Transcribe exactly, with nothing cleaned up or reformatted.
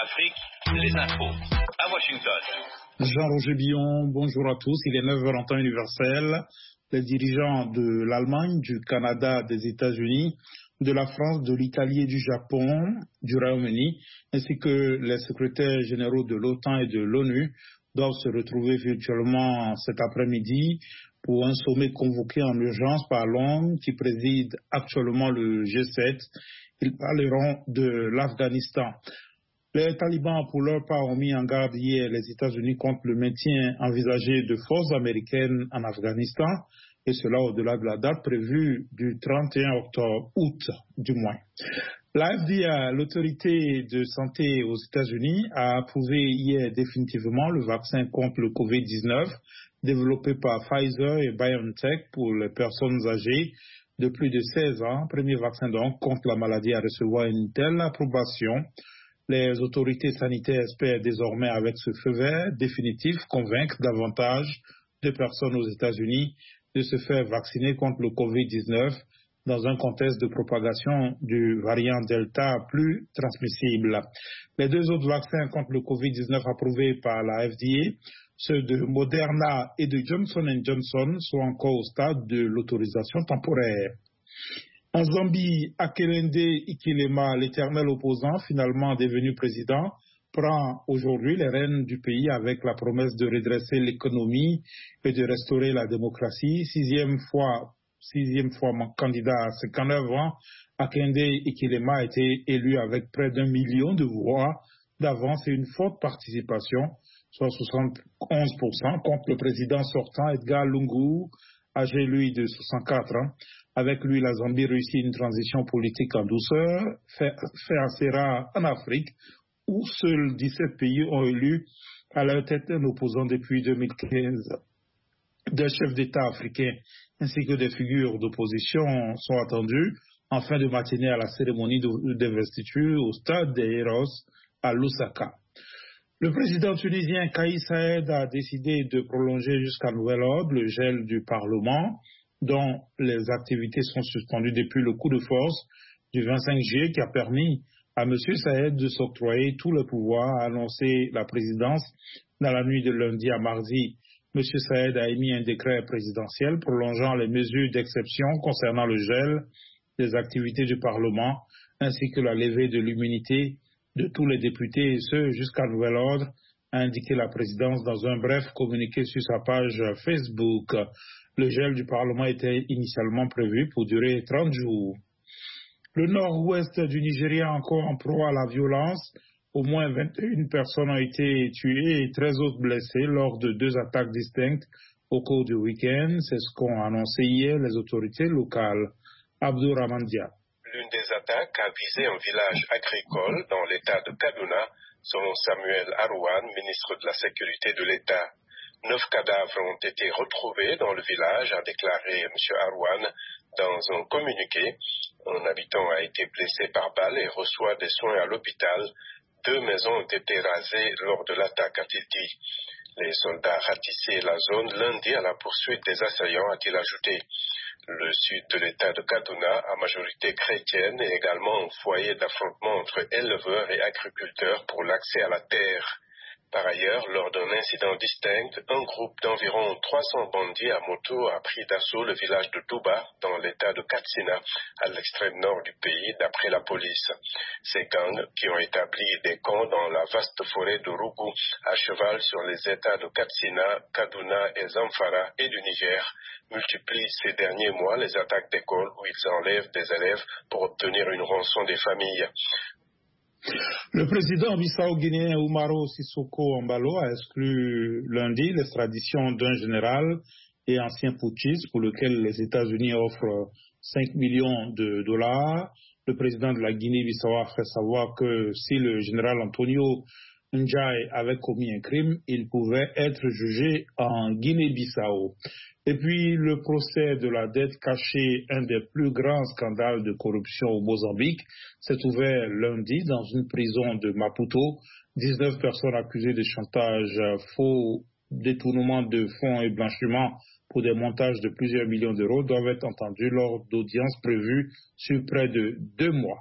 Afrique, les infos à Washington. Jean-Roger Billon, bonjour à tous. Il est neuf heures en temps universel. Les dirigeants de l'Allemagne, du Canada, des États-Unis, de la France, de l'Italie et du Japon, du Royaume-Uni, ainsi que les secrétaires généraux de l'OTAN et de l'ONU doivent se retrouver virtuellement cet après-midi pour un sommet convoqué en urgence par Londres qui préside actuellement le G sept. Ils parleront de l'Afghanistan. Les talibans, pour leur part, ont mis en garde hier les États-Unis contre le maintien envisagé de forces américaines en Afghanistan, et cela au-delà de la date prévue du trente et un octobre, août du moins. La F D A, l'autorité de santé aux États-Unis, a approuvé hier définitivement le vaccin contre le covid dix-neuf développé par Pfizer et BioNTech pour les personnes âgées de plus de seize ans. Premier vaccin donc contre la maladie à recevoir une telle approbation. Les autorités sanitaires espèrent désormais, avec ce feu vert définitif, convaincre davantage de personnes aux États-Unis de se faire vacciner contre le covid dix-neuf dans un contexte de propagation du variant Delta plus transmissible. Les deux autres vaccins contre le covid dix-neuf approuvés par la F D A, ceux de Moderna et de Johnson and Johnson, sont encore au stade de l'autorisation temporaire. En Zambie, Hakainde Hichilema, l'éternel opposant, finalement devenu président, prend aujourd'hui les rênes du pays avec la promesse de redresser l'économie et de restaurer la démocratie. Sixième fois, sixième fois candidat à cinquante-neuf ans, Hakainde Hichilema a été élu avec près d'un million de voix d'avance et une forte participation, soit soixante-onze pour cent, contre le président sortant Edgar Lungu, âgé lui de soixante-quatre ans. Avec lui, la Zambie réussit une transition politique en douceur, fait, fait assez rare en Afrique, où seuls dix-sept pays ont élu à leur tête un opposant depuis deux mille quinze. Des chefs d'État africains ainsi que des figures d'opposition sont attendus en fin de matinée à la cérémonie d'investiture au stade des Héros à Lusaka. Le président tunisien Kais Saied a décidé de prolonger jusqu'à nouvel ordre le gel du Parlement, dont les activités sont suspendues depuis le coup de force du vingt-cinq juillet qui a permis à M. Saied de s'octroyer tout le pouvoir, a annoncé la présidence dans la nuit de lundi à mardi. M. Saied a émis un décret présidentiel prolongeant les mesures d'exception concernant le gel des activités du Parlement ainsi que la levée de l'immunité de tous les députés, et ce jusqu'à nouvel ordre, a indiqué la présidence dans un bref communiqué sur sa page Facebook. Le gel du Parlement était initialement prévu pour durer trente jours. Le nord-ouest du Nigeria, encore en proie à la violence, au moins vingt et une personnes ont été tuées et treize autres blessées lors de deux attaques distinctes au cours du week-end. C'est ce qu'ont annoncé hier les autorités locales. Abdou Ramandia. L'une des attaques a visé un village agricole dans l'État de Kaduna, selon Samuel Arwan, ministre de la Sécurité de l'État. Neuf cadavres ont été retrouvés dans le village, a déclaré M. Arwan dans un communiqué. Un habitant a été blessé par balle et reçoit des soins à l'hôpital. Deux maisons ont été rasées lors de l'attaque, a-t-il dit. Les soldats ratissaient la zone lundi à la poursuite des assaillants, a-t-il ajouté. Le sud de l'État de Kaduna, à majorité chrétienne, est également un foyer d'affrontement entre éleveurs et agriculteurs pour l'accès à la terre. Par ailleurs, lors d'un incident distinct, un groupe d'environ trois cents bandits à moto a pris d'assaut le village de Touba, dans l'état de Katsina, à l'extrême nord du pays, d'après la police. Ces gangs, qui ont établi des camps dans la vaste forêt de Rugu, à cheval sur les états de Katsina, Kaduna et Zamfara et du Niger, multiplient ces derniers mois les attaques d'écoles où ils enlèvent des élèves pour obtenir une rançon des familles. Le président bissau-guinéen Umaro Sissoko Embalo a exclu lundi l'extradition d'un général et ancien putschiste pour lequel les États-Unis offrent cinq millions de dollars. Le président de la Guinée-Bissau a fait savoir que si le général Antonio Ndiaye avait commis un crime, il pouvait être jugé en Guinée-Bissau. Et puis le procès de la dette cachée, un des plus grands scandales de corruption au Mozambique, s'est ouvert lundi dans une prison de Maputo. dix-neuf personnes accusées de chantage, faux détournement de fonds et blanchiment pour des montages de plusieurs millions d'euros doivent être entendues lors d'audiences prévues sur près de deux mois.